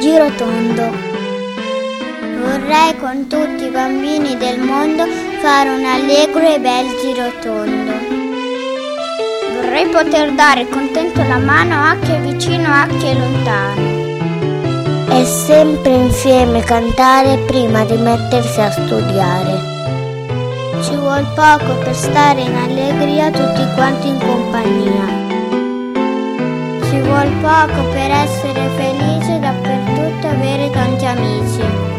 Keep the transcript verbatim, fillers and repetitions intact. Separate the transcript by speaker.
Speaker 1: girotondo. Vorrei con tutti i bambini del mondo fare un allegro e bel girotondo. Vorrei poter dare contento la mano a chi è vicino, a chi è lontano. E sempre insieme cantare prima di mettersi a studiare. Ci vuol poco per stare in allegria tutti quanti in compagnia. Ci vuol poco per essere felici e dappertutto avere tanti amici.